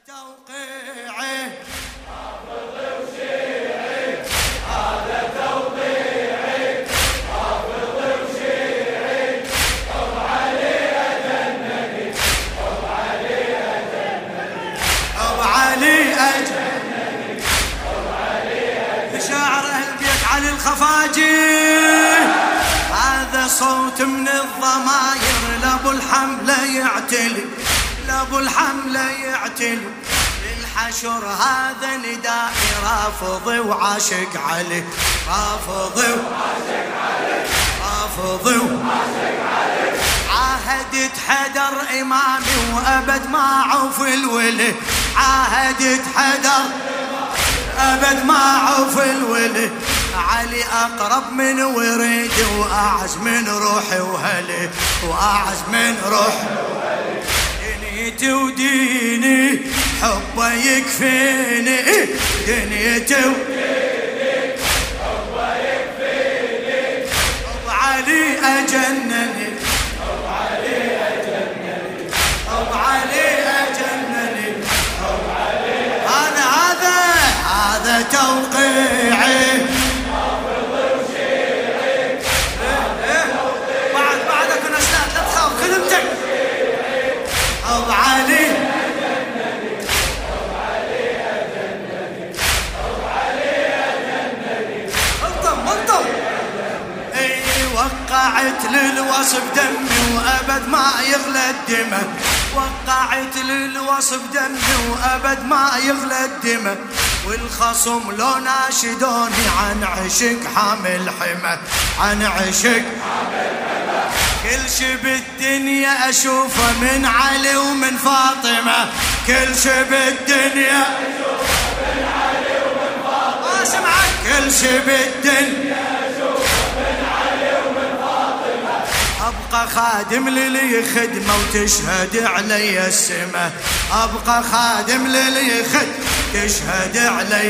توقيعي حافظ وشيعي، هذا توقيعي. حافظ وشيعي، حب علي أجنني، حب علي أجنني، حب علي أجنني، حب علي أجنني. شاعر أهل بيت علي الخفاجي، هذا صوت من الضماير لابو الحملة يعتلي، لابو الحملة يعتلي للحشر. هذا ندائي رافضي وعاشق علي، رافضي وعاشق علي، رافضي وعاشق علي. عاهدت حدر إمامي وأبد ما عوف الولي، عاهدت حدر أبد ما عوف الولي. علي أقرب من وريدي وأعز من روحي وهلي، وأعز من روحي وهلي. دنيتي وديني حبه يكفيني، دنيتي وديني حبه يكفيني. حب علي أجنني، حب علي أجنني، حب علي أجنني، حب علي. هذا توقيعي. بعدك ونسلات لا تخاف خدمتك. حب علي أجنني، حب علي أجنني، حب علي أجنني. انطم اي وقعت للوصف دمي وابد ما يغلى الدمه، وقعت للوصف دمي وابد ما يغلى الدمه. والخصم لو ناشدوني عن عشق حامل حمى، عن عشق حامل حمى. كل شي بالدنيا اشوفه من علي ومن فاطمه، كل شي بالدنيا أشوفه من علي ومن فاطمة. ما سمعك، كل شي بالدنيا أشوفه من علي ومن فاطمة. أبقى خادم للي خدمة وتشهد علي السمة، أبقى خادم للي خدمة تشهد علي.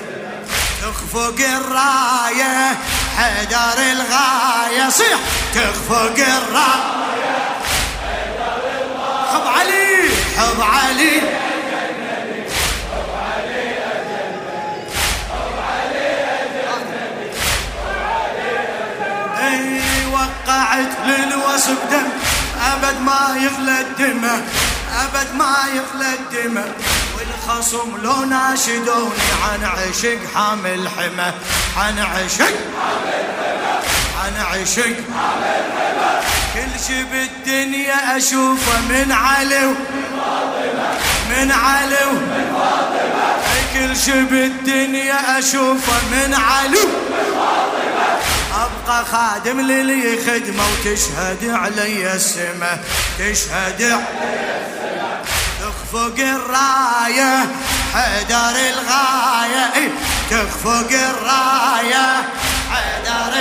تخفق الراية حيدر الغاية، صيح تخفق الراية حيدر الغاية. حب علي، حب علي أجنني، حب علي أجنني، حب علي أجنني، حب علي أجنني. اي وقعت للوصف دم ابد ما يغلى الدمه، ابد ما يغلى الدمه. والخصم لو ناشدوني عن عشق حامل حمى، عن عشق حامل حمى، عن عشق حامل حمى. كل شي بالدنيا اشوفه من علي ومن فاطمة، من علي من فاطمة. كل شي بالدنيا اشوفه من علي من فاطمة. أبقى خادم للي خدمة وتشهد علي السمة، تشهد علي السماء. تخفق الراية حيدر الغاية، تخفق الراية حيدر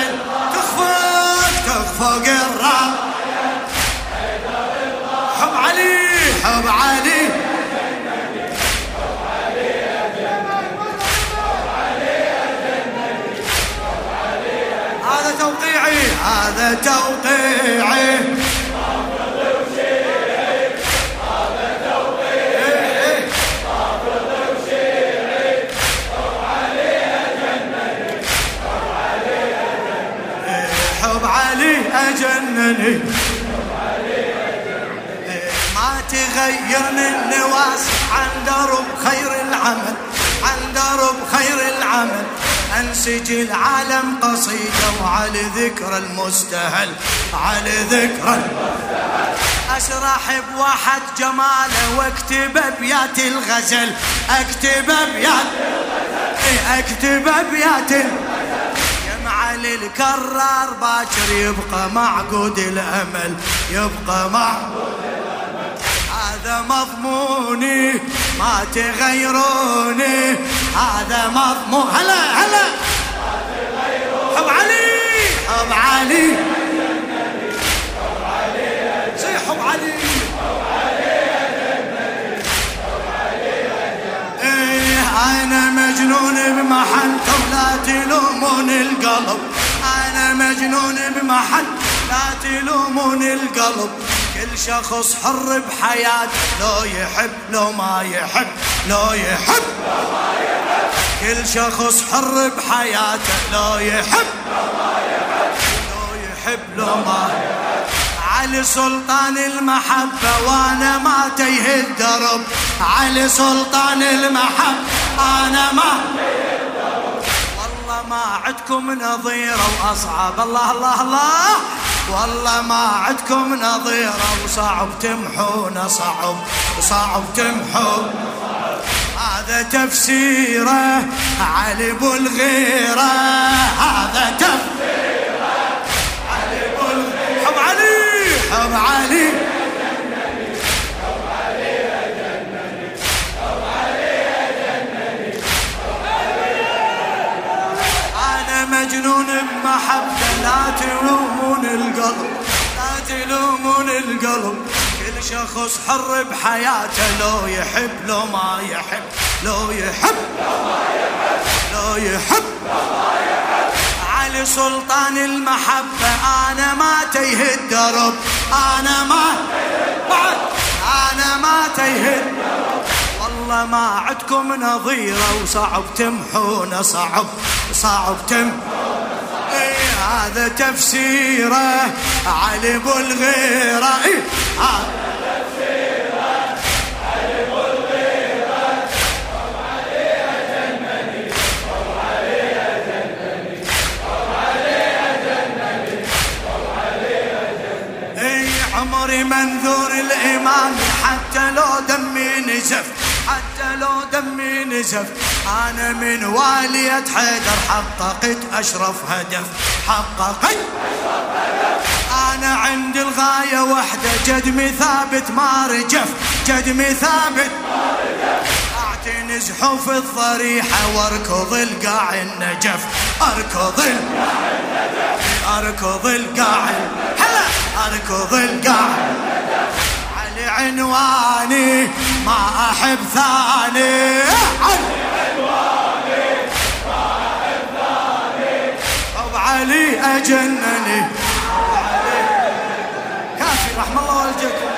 تخفق الراية حيدر الغاية. حب علي، حب علي أجنني، حب علي أجنني، حب علي أجنني، حب علي أجنني. هذا توقيعي، هذا توقيعي. حافظ وشيعي، هذا توقيعي. حافظ وشيعي، حب علي أجنني، حب علي أجنني، حب علي أجنني. حب علي أجنني. ما تغيرني النواس عن درب خير العمل، عن درب خير العمل. أنسجي العالم قصيدة وعلى ذكر المستهل، على ذكر المستهل. أشرح بواحد جماله واكتب أبيات الغزل، أكتب أبيات الغزل، أكتب أبيات الغزل. يا معالي الكرار باكر يبقى معقود الأمل، يبقى معقود الأمل. هذا مضموني ما تغيروني، هذا مضمون. هلا هلا ما تغيروني. حب علي، حب علي أجنني، حب علي أجنني، صيح حب علي. حب علي أجنني، حب علي أجنني. إيه أنا مجنون بمحنته ولا تلومون القلب، أنا مجنون بمحنته لا تلومون القلب. كل شخص حر بحياته، لو يحب لو ما يحب، لو يحب لو ما يحب. كل شخص حر بحياته، لو يحب لو ما يحب، لو يحب لو ما يحب. علي سلطان المحبة وانا ما تيه الدرب، علي سلطان المحبة انا ما تيه الدرب. والله ما عدكم نظيرة واصعب، الله الله الله، والله ما عدكم نظيرة وصعب تمحون، صعب صعب تمحون. هذا تفسيره علي ابو الغيرة، هذا تفسيره علي ابو الغيرة. حب علي حب علي حب علي يا جنني، حب علي يا جنني، حب علي. انا مجنون بمحبته، لا تلومون القلب، لا تلومون القلب. كل شخص حر بحياته، لو يحب لو ما يحب، لو يحب لو ما يحب، لو يحب لو ما يحب. علي سلطان المحبة انا ما تيه الدرب، انا ما انا ما تيه الدرب. والله ما عدكم نظيرة وصعب تمحون، صعب صعب تمحون. هذا تفسيره علي ابو الغيرة، هذا تفسيره علي ابو الغيرة. حب علي يا جنني، حب علي يا جنني، حب علي يا جنني، حب علي يا جنني. عمري منذور الإمام حتى لو دمي نزف، حتى لو دمي نزف. أنا من والية حيدر حققت أشرف هدف، حققت أشرف هدف. أنا عند الغاية وحدة، جدمي ثابت ما رجف، جدمي ثابت ما رجف. أعتنز حوف الضريحة واركض القاع النجف، أركض القاع النجف، أركض القاع هلا، أركض القاع النجف. علي عنواني ما أحب ثاني، علي عنواني ما أحب ثاني. حب علي أجنني، كافي رحم الله والديكم.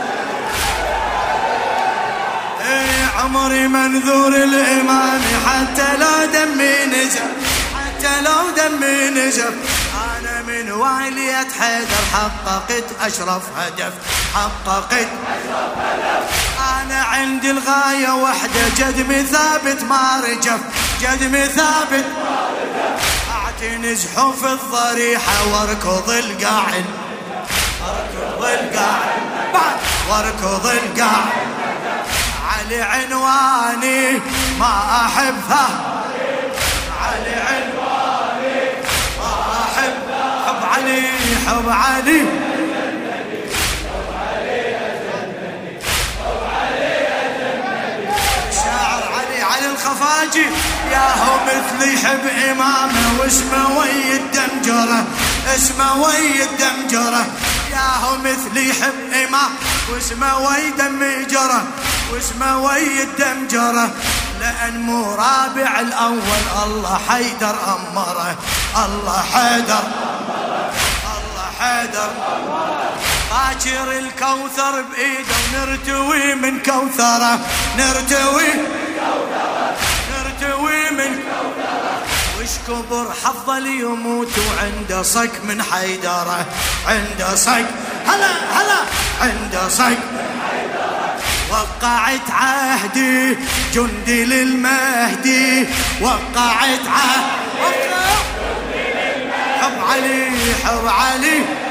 عمري منذور الإمام حتى لو دمي نزف، حتى لو دمي نزف. أنا من والية حيدر حققت أشرف هدف، حققت أشرف هدف. أنا عندي الغاية وحدة، جدمي ثابت ما رجف، جدمي ثابت ما رجف. أعتنز حوف الضريحة واركض القاع، اركض القاع واركض القاع. علي عنواني ما أحبها، علي عنواني ما أحبها. حب علي حب علي، حب علي يا جنني، حب علي يا جنني. شاعر علي علي الخفاجي، يا هو مثلي يحب إمامه واسمه وي الدمجرة، اسمه وي الدمجرة. يا هو مثلي يحب إمام واسمه وي دمجرة، واسمه وي الدمجرة. لأن مو رابع الأول، الله حيدر أمره، الله حيدر أمره، الله حيدر أمره. باكر الكوثر بإيده ونرتوي من كوثره، نرتوي من كوثره، نرتوي من كوثره. وش كبر حظه ليموت وعنده صك من حيدره، عنده صك هلا هلا، عنده صك. وقعت عهدي جندي للمهدي، وقعت عهدي. حب علي حب علي.